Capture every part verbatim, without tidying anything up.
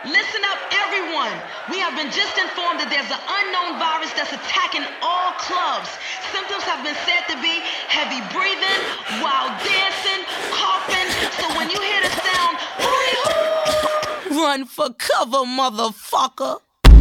Listen up, everyone. We have been just informed that there's an unknown virus that's attacking all clubs. Symptoms have been said to be heavy breathing, wild dancing, coughing. So when you hear the sound, hooty-hoo! Run for cover, motherfucker.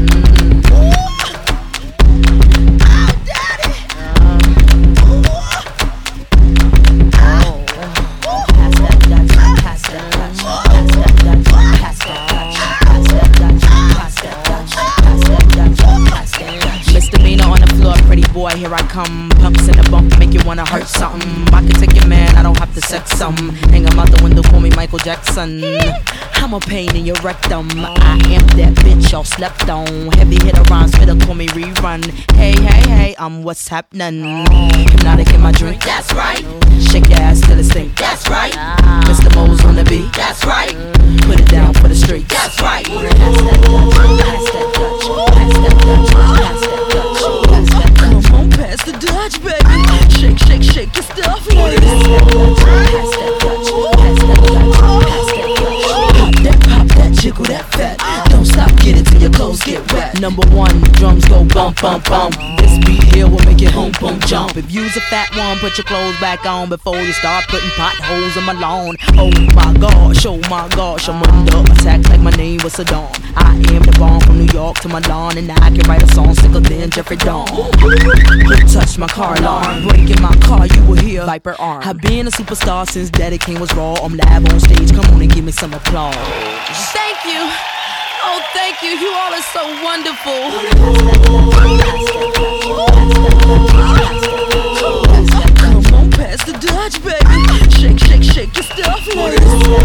Misdemeanor on the floor, pretty boy, here I come. Pumps in the bump, make you wanna hurt something. I can take your man, I don't have to sex some. Hang him out the window, call me Michael Jackson. I'm a pain in your rectum. I am that bitch y'all slept on. Heavy hitter rhymes, fitter, call me rerun. Hey, hey, hey, I'm what's happening. Hypnotic in my drink, that's right. Shake your ass till it stink, that's right. Mister Mo's on the beat, that's right. Put it down for the street, that's right. Pass that Dutch, pass that Dutch, pass that Dutch, pass that Dutch, pass that Dutch. Come on, pass the Dutch, baby. Shake, shake, shake your stuff, ladies. Pass that Dutch, pass that Dutch, pass that Dutch. Pop that, pop that, jiggle that fat. Don't stop, get it till your clothes get wet. Number one, drums go bump, bump, bump. This beat here will make it boom, boom, jump. If you's a fat one, put your clothes back on before you start putting potholes in my lawn. Oh my gosh, oh my gosh, I'm under attack like my name was Saddam. I am the bomb from New York to Milan, and I can write a song sicker than Jeffrey Dawn. Touch my car alarm, breaking my car, you will hear Viper arm. I've been a superstar since Daddy King was raw. I'm live on stage, come on and give me some applause. Thank you, oh thank you, you all are so wonderful. Come on, pass the Dutch, baby. Shake, shake, shake your stuff, ladies.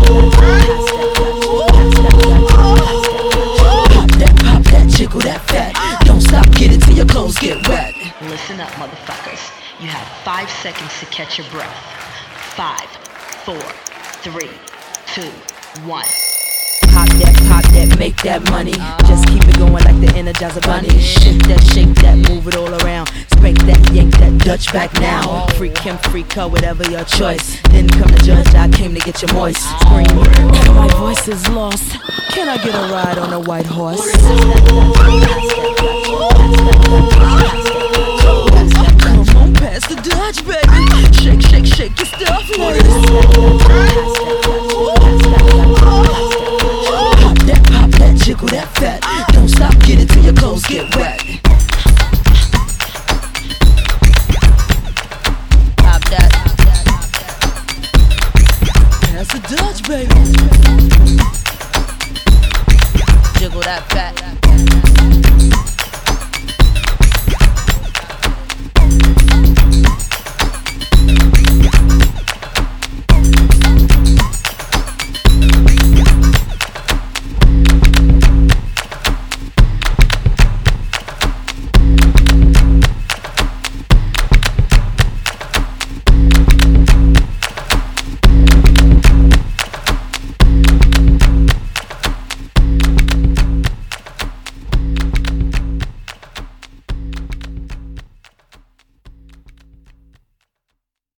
Pop that, pop that, jiggle that fat. Don't stop, get it till your clothes get wet. Listen up, motherfuckers. You have five seconds to catch your breath. Five, four, three, two, one. Pop that, pop that, make that money. Just keep it going like the Energizer Bunny. Shake that, shake that, move it all around. Spank that, yank that Dutch back now. Freak him, freak her, whatever your choice. Then come to judge, I came to get you moist. Scream, my voice is lost. Can I get a ride on a white horse? Come on, pass the Dutch, baby. Shake, shake, shake your stuff, ladies. Jiggle that fat. Don't stop, get it till your clothes get wet. Pop that. Pass the Dutch, baby. Jiggle that fat.